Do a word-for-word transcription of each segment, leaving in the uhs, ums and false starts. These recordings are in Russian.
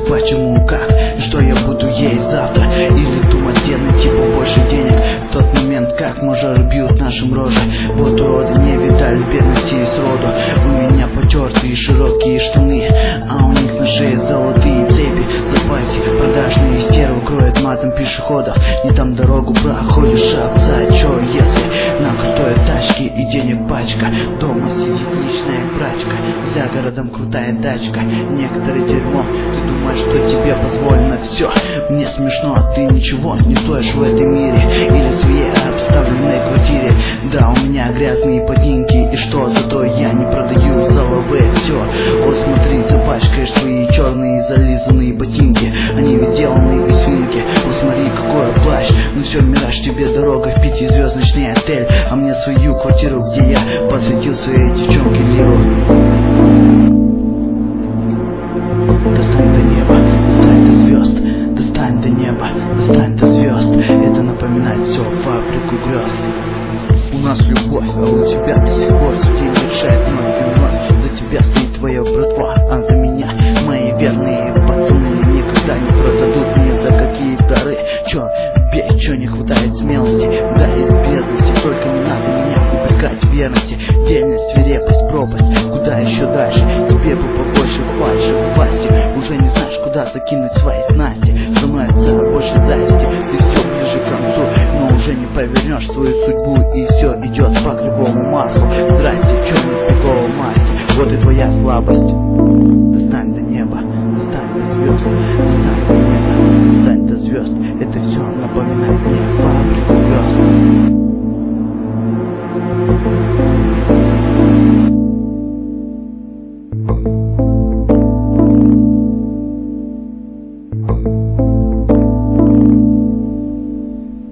почему, как и что я буду есть завтра. Или думать, где найти побольше денег. В тот момент, как мажоры бьют нашим рожи. Вот уроды не видали бедности и сроду. У меня потертые широкие штаны, а у них на шее золотые цепи. Запасе продажные стервы кроют матом пешеходов. Не там дорогу проходишь, овца, чё если на крутой тачке и денег пачка. Дома сидит личная прачка, за городом крутая тачка. Некоторые дерьмо, ты думаешь, что тебе позволено все. Мне смешно, а ты ничего не стоишь в этом мире. Или в своей обставленной квартире. Да, у меня грязные ботинки, и что, зато я не продаю заловые. Все, вот смотри, запачкаешь свои черные зализанные ботинки. Они ведь сделаны из свинки. Вот смотри, какой плащ. Ну все, мираж, тебе дорога в пятизвездочный отель, а мне свою квартиру, где я посвятил своей девчонке лиру. Достань до неба, достань до звезд, достань до неба, достань до звезд. Это напоминает все фабрику грез. У нас любовь, а у тебя до сих пор судей мешает вновь и вновь. За тебя стоит твоя братва, а за меня мои верные пацаны никогда не продадут мне за какие дары. Чё, бей, чё не хватает смелости, да из бедности. Только не надо меня упрекать в верности. Дельность, свирепость, пропасть, куда еще дальше? Тебе бы побольше фальши в власти. Уже не знаешь, куда закинуть свои снасти. Становится больше зависти, ты все ближе к концу, но уже не повернешь свою судьбу. И все идет по кривому маслу. Здрасте, чё не такого масти? Вот и твоя слабость. Достань до неба, достань до звезд, достань до неба, достань до звезд. Это все напоминает мне фабрику грез.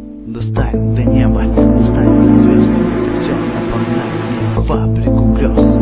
Достань до неба, достань до звезд. Это все напоминает мне фабрику грез.